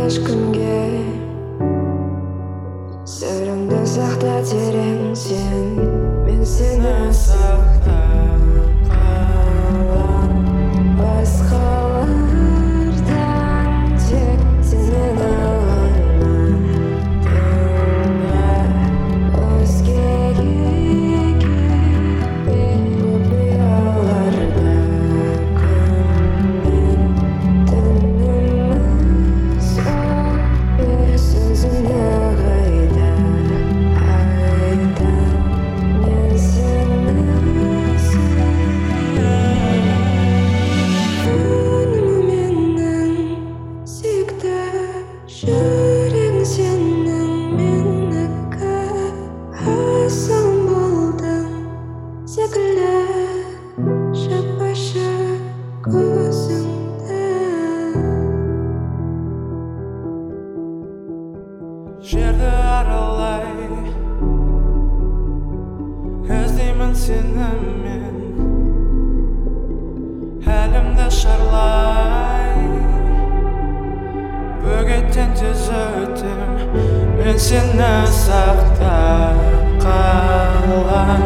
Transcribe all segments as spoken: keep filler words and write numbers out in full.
ешкімге сырымды сақта терең сен, мен сені сақтап қалам. Басқалардан тек сені ғана тыңда, өзгеге кетпе құпияларда. Күннен түніміз өтпе, сөзіңді қайта айтам, мен сені жүрегің сенің менікі, асылым болдың секілді, шықпашы көзіңді. Жерді аралай іздеймін сені мен, әлемді шарлай бөгеттен тез өтем, мен сені сақтап қалам.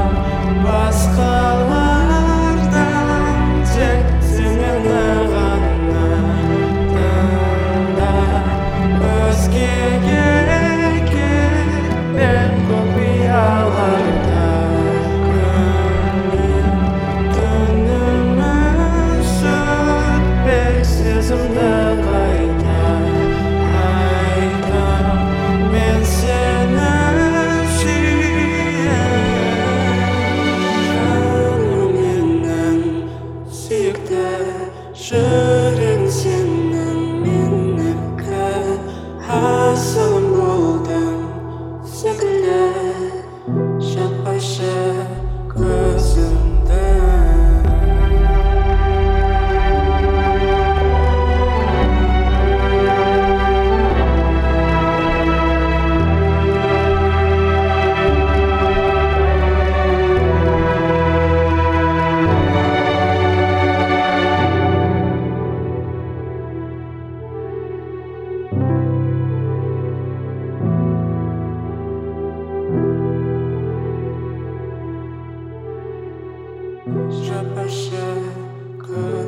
Басқалардан тек сені ғана тыңда, өзгеге кетпе құпияларда. Күннен түніміз өтпе, сезімді қайта айтам, мен сені сүйемін. Жаным менің сүйікті, жүрегің сенің менікі, асылым болдың секілді, шықпашы көзімді. Шықпашы көзімді.